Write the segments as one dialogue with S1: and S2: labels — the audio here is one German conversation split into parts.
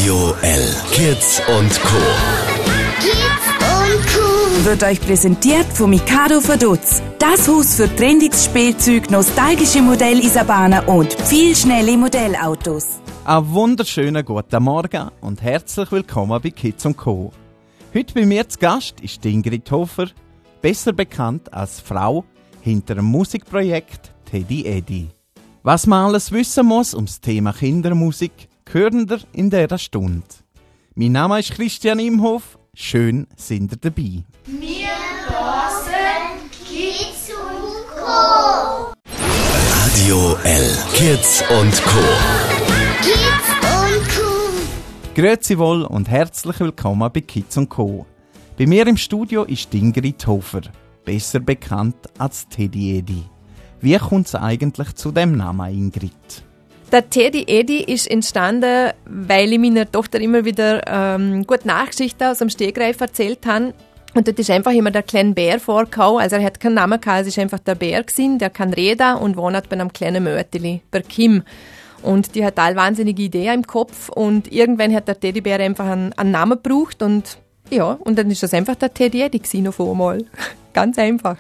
S1: Radio L. Kids und Co.
S2: Wird euch präsentiert von Mikado Verdutz. Das Haus für trendiges Spielzeug, nostalgische Modellisabana und viel schnelle Modellautos.
S3: Einen wunderschönen guten Morgen und herzlich willkommen bei Kids & Co. Heute bei mir zu Gast ist Ingrid Hofer, besser bekannt als Frau hinter dem Musikprojekt Teddy Eddy. Was man alles wissen muss ums Thema Kindermusik, hören ihr in dieser Stunde. Mein Name ist Christian Imhof, schön sind ihr dabei.
S4: Wir hören Kids & Co.
S1: Radio L. Kids und Co.
S3: Grüezi wohl und herzlich willkommen bei Kids & Co. Bei mir im Studio ist Ingrid Hofer, besser bekannt als Teddy Eddy. Wie kommt es eigentlich zu dem Namen, Ingrid?
S5: Der Teddy Eddy ist entstanden, weil ich meiner Tochter immer wieder gute Nachgeschichten aus dem Stegreif erzählt habe. Und dort ist einfach immer der kleine Bär vorgekommen. Also er hat keinen Namen gehabt, es war einfach der Bär gewesen, der kann reden und wohnt bei einem kleinen Möteli, bei Kim. Und die hat alle wahnsinnige Ideen im Kopf und irgendwann hat der Teddybär einfach einen Namen gebraucht und ja, und dann ist das einfach der Teddy Eddy gewesen auf einmal. Ganz einfach.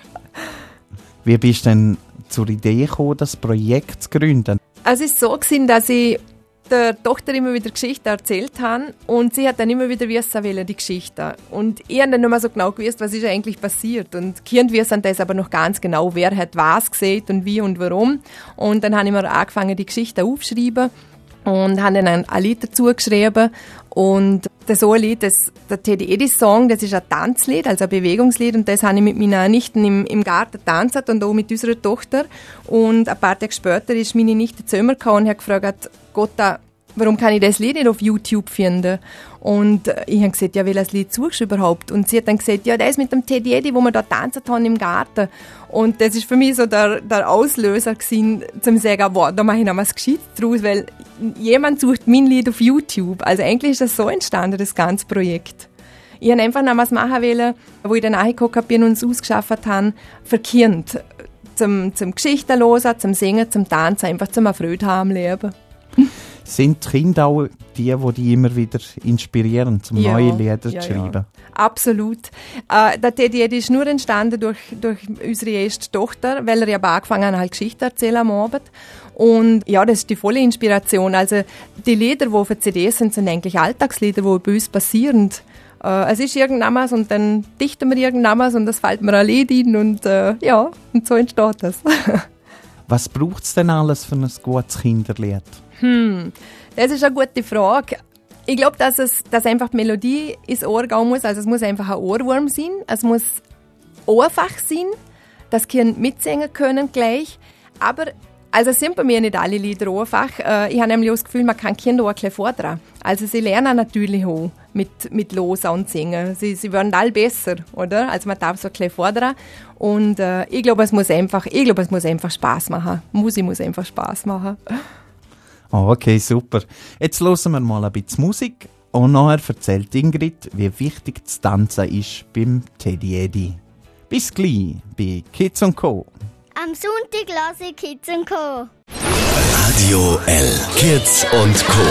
S3: Wie bist du denn zur Idee gekommen, das Projekt zu gründen?
S5: Also es war so gewesen, dass ich der Tochter immer wieder Geschichten erzählt habe und sie hat dann immer wieder wissen wollen, die Geschichte. Und ich habe dann nicht mehr so genau gewusst, was ist eigentlich passiert. Und Kinder wissen das aber noch ganz genau, wer hat was gesehen und wie und warum. Und dann habe ich mir angefangen, die Geschichten aufzuschreiben und habe dann ein Lied dazu geschrieben. Und das so ein Lied, der Teddy Eddy Song, das ist ein Tanzlied, also ein Bewegungslied. Und das habe ich mit meinen Nichten im Garten getanzt und auch mit unserer Tochter. Und ein paar Tage später ist meine Nichte zu mir gekommen und hat gefragt, Gott, warum kann ich das Lied nicht auf YouTube finden? Und ich habe gesagt, ja, welches Lied suchst du überhaupt? Und sie hat dann gesagt, ja, das mit dem Teddy Eddy, wo wir da tanzen haben im Garten. Und das ist für mich so der Auslöser gewesen, zum zu sagen, wow, da mache ich noch was Gescheites draus, weil jemand sucht mein Lied auf YouTube. Also eigentlich ist das so entstanden, das ganze Projekt. Ich wollte einfach noch was machen wollen, wo ich dann nachgeguckt habe und uns ausgeschafft habe, für Kinder. Zum Geschichten hören, zum Singen, zum Tanzen, einfach zum Freude haben am Leben.
S3: Sind die Kinder auch die immer wieder inspirieren, um neue Lieder zu schreiben? Ja.
S5: Absolut. Der Teddy Eddy ist nur entstanden durch unsere erste Tochter, weil er ja angefangen hat, Geschichten erzählen am Abend. Und ja, das ist die volle Inspiration. Also die Lieder, die auf der CD sind eigentlich Alltagslieder, die bei uns passieren. Es ist irgendwas und dann dichten wir irgendwas und das fällt mir ein Lied ein und und so entsteht das.
S3: Was braucht es denn alles für ein gutes Kinderlied?
S5: Das ist eine gute Frage. Ich glaube, dass einfach die Melodie ins Ohr gehen muss. Also es muss einfach ein Ohrwurm sein. Es muss einfach sein, dass die Kinder mitsingen können gleich. Aber also sind bei mir nicht alle Lieder einfach. Ich habe nämlich auch das Gefühl, man kann Kinder auch ein bisschen fordern. Also sie lernen natürlich auch mit Losen und Singen. Sie werden alle besser, oder? Also man darf so ein bisschen fordern. Und ich glaube, es muss einfach Spaß machen. Musik muss einfach Spaß machen.
S3: Oh, okay, super. Jetzt hören wir mal ein bisschen Musik und nachher erzählt Ingrid, wie wichtig das Tanzen ist beim Teddy Eddy. Bis gleich bei Kids & Co.
S4: Am Sonntag höre ich Kids & Co.
S1: Radio L. Kids und Co.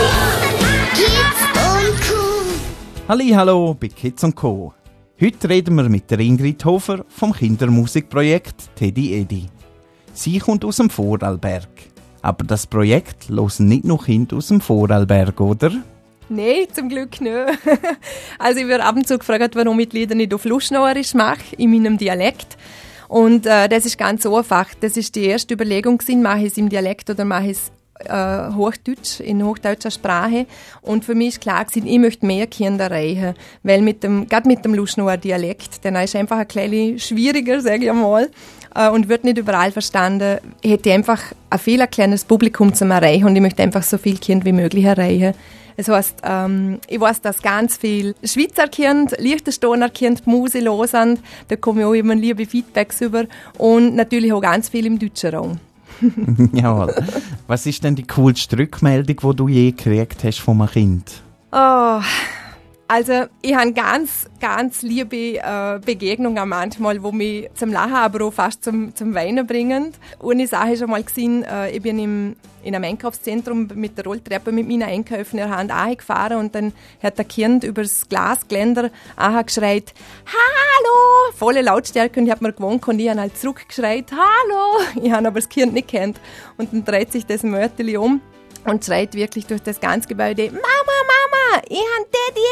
S3: Hallo bei Kids & Co. Heute reden wir mit der Ingrid Hofer vom Kindermusikprojekt Teddy Eddy. Sie kommt aus dem Vorarlberg. Aber das Projekt hören nicht nur Kinder aus dem Vorarlberg, oder?
S5: Nein, zum Glück nicht. Also ich werde ab und zu gefragt, warum ich die Lieder nicht auf Luschnauerisch mache, in meinem Dialekt. Und das ist ganz einfach. Das ist die erste Überlegung gewesen, mache ich es im Dialekt oder mache ich es Hochdeutsch, in hochdeutscher Sprache. Und für mich ist klar gewesen, ich möchte mehr Kinder erreichen. Weil gerade mit dem Luschnauer Dialekt, der ist einfach ein kleines schwieriger, sage ich einmal, und wird nicht überall verstanden, hätte ich einfach ein viel kleines Publikum zum Erreichen und ich möchte einfach so viele Kinder wie möglich erreichen. Das heisst, ich weiss, dass ganz viele Schweizer Kinder, Liechtensteiner Kinder die Musik hören, da bekomme ich auch immer liebe Feedbacks über und natürlich auch ganz viel im deutschen Raum.
S3: Jawohl. Was ist denn die coolste Rückmeldung, die du je gekriegt hast von einem Kind?
S5: Oh, Also ich habe ganz liebe Begegnungen manchmal, wo mich zum Lachen, aber auch fast zum Weinen bringen. Eine Sache ist schon mal gesehen, ich bin in einem Einkaufszentrum mit der Rolltreppe mit meinen Einkäufen in der Hand angefahren und dann hat der Kind über das Glasgeländer geschreit, «Hallo!» Volle Lautstärke, und ich habe mir gewohnt und ich habe halt zurückgeschreit, «Hallo!» Ich habe aber das Kind nicht gekannt. Und dann dreht sich das Mörteli um und schreit wirklich durch das ganze Gebäude, «Mama, Mama, ich habe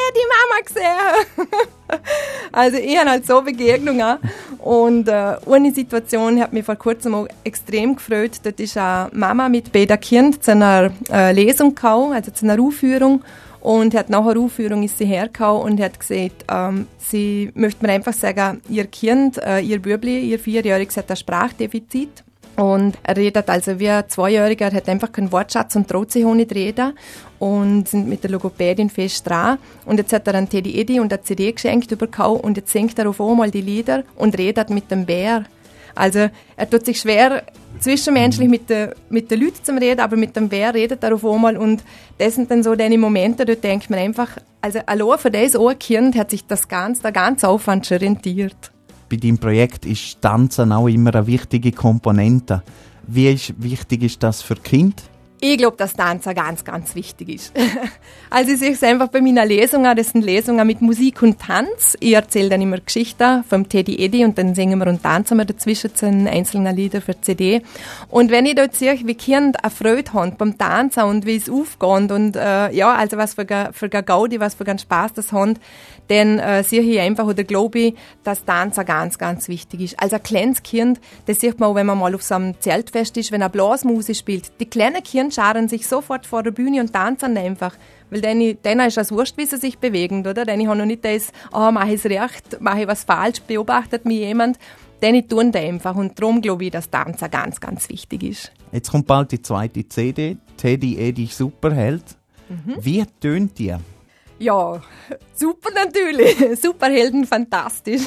S5: die Mama gesehen!» Also ich habe halt so Begegnungen. Und eine Situation hat mich vor kurzem auch extrem gefreut. Dort ist eine Mama mit beiden Kindern zu einer Lesung gekommen, also zu einer Aufführung. Und hat nach der Aufführung ist sie hergekommen und hat gesagt, sie möchte mir einfach sagen, ihr Kind, ihr Bübli, ihr 4-Jähriges hat ein Sprachdefizit. Und er redet also wie ein 2-Jähriger, hat einfach keinen Wortschatz und traut sich auch nicht reden. Und sind mit der Logopädin fest dran. Und jetzt hat er einen Teddy Eddy und eine CD geschenkt bekommen und jetzt singt er auf einmal die Lieder und redet mit dem Bär. Also er tut sich schwer, zwischenmenschlich mit den Leuten zu reden, aber mit dem Bär redet er auf einmal. Und das sind dann so diese Momente, da denkt man einfach, also allein für das ein Kind hat sich der ganze Aufwand schon rentiert.
S3: Bei deinem Projekt ist Tanzen auch immer eine wichtige Komponente. Wie wichtig ist das für Kinder?
S5: Ich glaube, dass Tanzen ganz wichtig ist. Also ich sehe es einfach bei meinen Lesungen, das sind Lesungen mit Musik und Tanz. Ich erzähle dann immer Geschichten vom Teddy Eddy und dann singen wir und tanzen wir dazwischen zu den einzelnen Liedern für die CD. Und wenn ich dort sehe, wie Kinder eine Freude haben beim Tanzen und wie es aufgeht und also was für eine Gaudi, was für einen Spaß das haben, dann sehe ich einfach oder glaube ich, dass Tanzen ganz wichtig ist. Also ein kleines Kind, das sieht man auch, wenn man mal auf so einem Zeltfest ist, wenn ein Blasmusik spielt. Die kleinen Kinder scharen sich sofort vor der Bühne und tanzen einfach. Weil denen ist es wurscht, wie sie sich bewegen, oder? Denen haben noch nicht das, mache ich es recht, mache ich was falsch, beobachtet mich jemand. Denen tun das einfach. Und darum glaube ich, dass Tanzen ganz wichtig ist.
S3: Jetzt kommt bald die zweite CD, Teddy Eddy Superheld. Wie tönt die?
S5: Ja, super natürlich. Superhelden, fantastisch.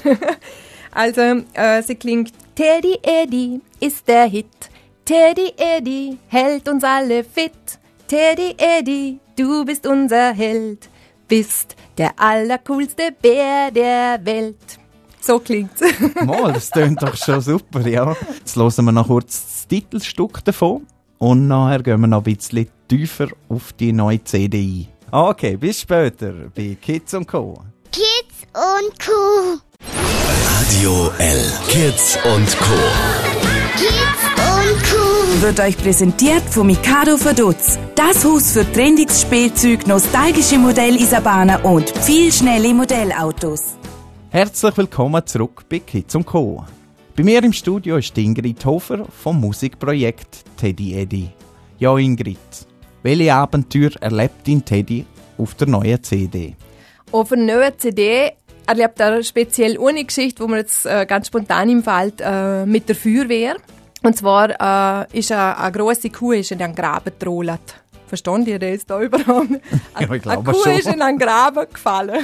S5: Also, sie klingt, Teddy Eddy ist der Hit. Teddy Eddy hält uns alle fit. Teddy Eddy, du bist unser Held. Bist der allercoolste Bär der Welt. So klingt's.
S3: Mal, das tönt doch schon super, ja. Jetzt hören wir noch kurz das Titelstück davon und nachher gehen wir noch ein bisschen tiefer auf die neue CD ein. Okay, bis später bei Kids & Co.
S4: Kids und Co.
S1: Radio L. Kids und Co.
S4: Kids und Co.
S2: Wird euch präsentiert von Mikado Verdutz. Das Haus für trendiges Spielzeug, nostalgische Modelleisenbahnen und viel schnelle Modellautos.
S3: Herzlich willkommen zurück bei Kids & Co. Bei mir im Studio ist Ingrid Hofer vom Musikprojekt Teddy Eddy. Ja, Ingrid, welche Abenteuer erlebt dein Teddy auf der neuen CD?
S5: Auf der neuen CD erlebt er speziell eine Geschichte, wo mir jetzt ganz spontan im Fall mit der Feuerwehr. Und zwar ist eine grosse Kuh in einen Graben getrollt. Verstehen ihr das da überhaupt?
S3: Ja, ich glaube
S5: eine Kuh
S3: schon.
S5: ist in einen Graben gefallen.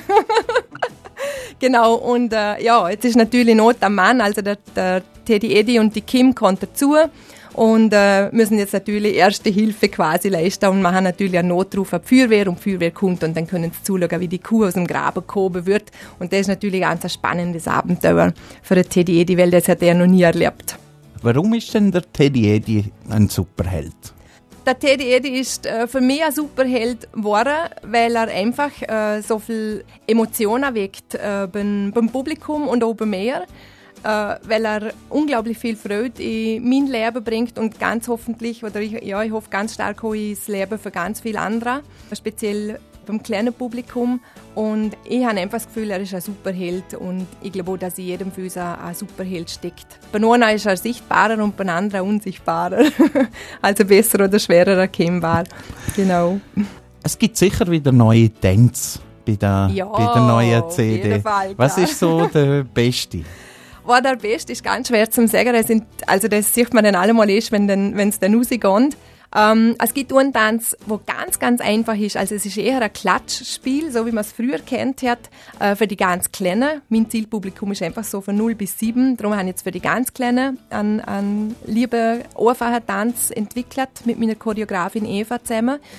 S5: Genau, und jetzt ist natürlich Not am Mann, also der Teddy Eddy und die Kim kommen dazu und müssen jetzt natürlich erste Hilfe quasi leisten und machen natürlich einen Notruf an die Feuerwehr und die Feuerwehr kommt und dann können sie zuschauen, wie die Kuh aus dem Graben gehoben wird. Und das ist natürlich ein ganz spannendes Abenteuer für den Teddy Eddy, weil das hat er noch nie erlebt.
S3: Warum ist denn der Teddy Eddy ein Superheld?
S5: Der Teddy Eddy ist für mich ein Superheld geworden, weil er einfach so viel Emotionen weckt beim Publikum und auch bei mir, weil er unglaublich viel Freude in mein Leben bringt und ganz hoffentlich, ich hoffe ganz stark auch ins Leben für ganz viele andere, speziell beim kleinen Publikum. Und ich habe einfach das Gefühl, er ist ein Superheld und ich glaube auch, dass in jedem von uns ein Superheld steckt. Bei einem ist er sichtbarer und bei anderen unsichtbarer. Also besser oder schwerer erkennbar. Genau.
S3: Es gibt sicher wieder neue Tänze bei der neuen CD.
S5: Auf jeden Fall,
S3: was ist so der Beste?
S5: Der Beste ist ganz schwer zu sagen. Das sieht man dann allemal erst, wenn es dann rausgeht. Es gibt einen Tanz, der ganz einfach ist. Also es ist eher ein Klatschspiel, so wie man es früher kennt hat, für die ganz Kleinen. Mein Zielpublikum ist einfach so von 0 bis 7. Darum habe ich jetzt für die ganz Kleinen einen lieben, einfachen Tanz entwickelt mit meiner Choreografin Eva zusammen.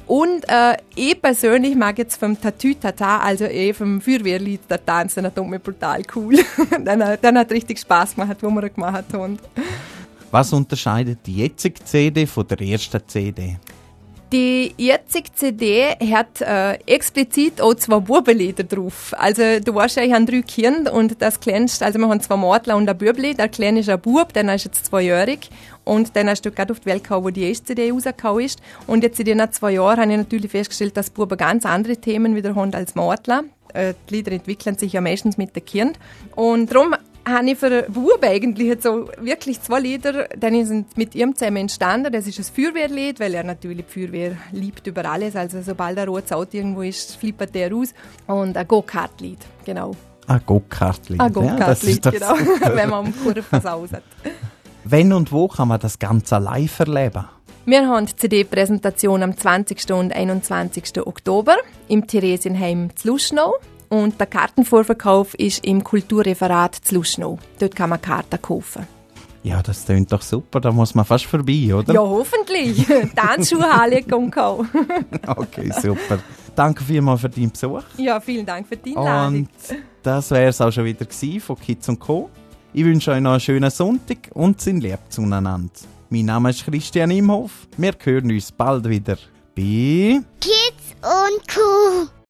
S5: Und ich persönlich mag jetzt vom Tatü-Tata, also vom Feuerwehrlied, der Tanzen, das tut mir brutal cool. Dann hat richtig Spaß gemacht, wo wir das gemacht haben.
S3: Was unterscheidet die jetzige CD von der ersten CD?
S5: Die jetzige CD hat explizit auch 2 Bubenlieder drauf. Also du weißt ja, ich habe 3 Kinder und das Kleinste, also wir haben 2 Mädchen und ein Bübli. Der Kleine ist ein Bub, der ist jetzt 2-jährig und dann hast du gerade auf die Welt gekommen, wo die erste CD rausgekommen ist. Und jetzt in den 2 Jahren habe ich natürlich festgestellt, dass Buben ganz andere Themen wieder haben als Mädchen. Die Lieder entwickeln sich ja meistens mit den Kindern. Und darum habe ich für Buben eigentlich jetzt so wirklich 2 Lieder, die sind mit ihm zusammen entstanden. Das ist ein Feuerwehrlied, weil er natürlich die Feuerwehr liebt über alles. Also sobald ein rotes Auto irgendwo ist, flippert der raus. Und ein Go-Kart-Lied, genau.
S3: Ein Go-Kart-Lied.
S5: Ein Go-Kart-Lied, genau, wenn man am Kurve versaut.
S3: Wenn und wo kann man das Ganze live erleben?
S5: Wir haben die CD-Präsentation am 20. und 21. Oktober im Theresienheim zu Luschnow. Und der Kartenvorverkauf ist im Kulturreferat zu Luschnow. Dort kann man Karten kaufen.
S3: Ja, das klingt doch super. Da muss man fast vorbei, oder?
S5: Ja, hoffentlich. Tanzschuhhalle kommt auch.
S3: Okay, super. Danke vielmals für deinen Besuch.
S5: Ja, vielen Dank für die Einladung.
S3: Und das wäre es auch schon wieder von Kids & Co. Ich wünsche euch noch einen schönen Sonntag und sind lieb zueinander. Mein Name ist Christian Imhoff. Wir hören uns bald wieder bei
S4: Kids und Kuh.